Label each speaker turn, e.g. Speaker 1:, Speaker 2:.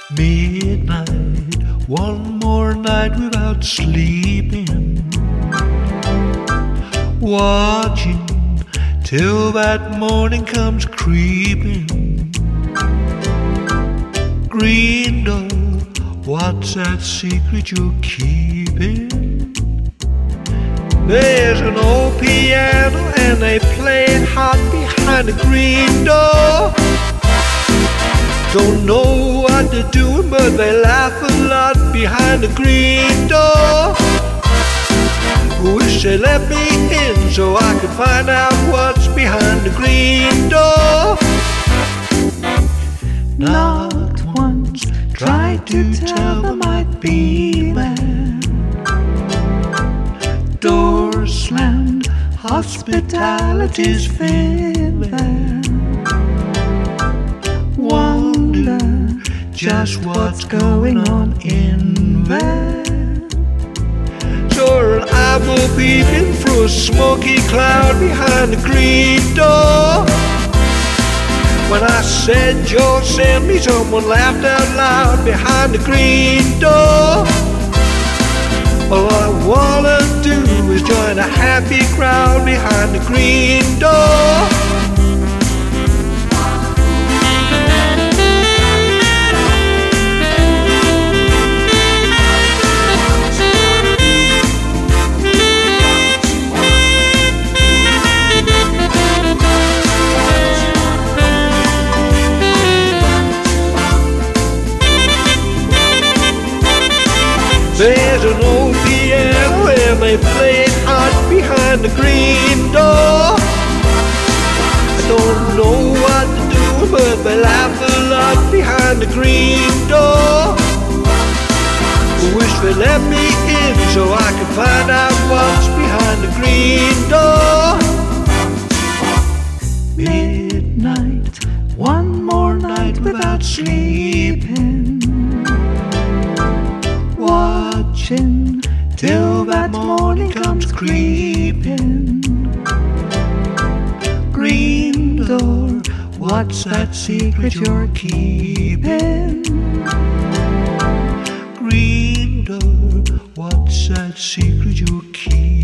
Speaker 1: Midnight, one more night without sleeping, watching till that morning comes creeping. Green door, what's that secret you're keeping? There's an old piano and they play it hot behind the green door. Don't know what they're doing, but they laugh a lot behind the green door. Wish they let me in so I could find out what's behind the green door.
Speaker 2: Not once tried to tell them I'd be there. Doors slammed, hospitality's thin there. Wonder just what's going on in there.
Speaker 1: Saw an eyeball peeping through a smoky cloud behind the green door. When I said you'll send me, someone laughed out loud behind the green door. All I wanna do is join a happy crowd behind the green door. There's an old piano and they play it hot behind the green door. I don't know what to do, but they laugh a lot behind the green door. Wish they let me in so I could find out what's behind the green door.
Speaker 2: Midnight, one more night without sleeping, watching till that morning comes creeping. Green door, what's that secret you're keeping?
Speaker 1: Green door, what's that secret you're keeping?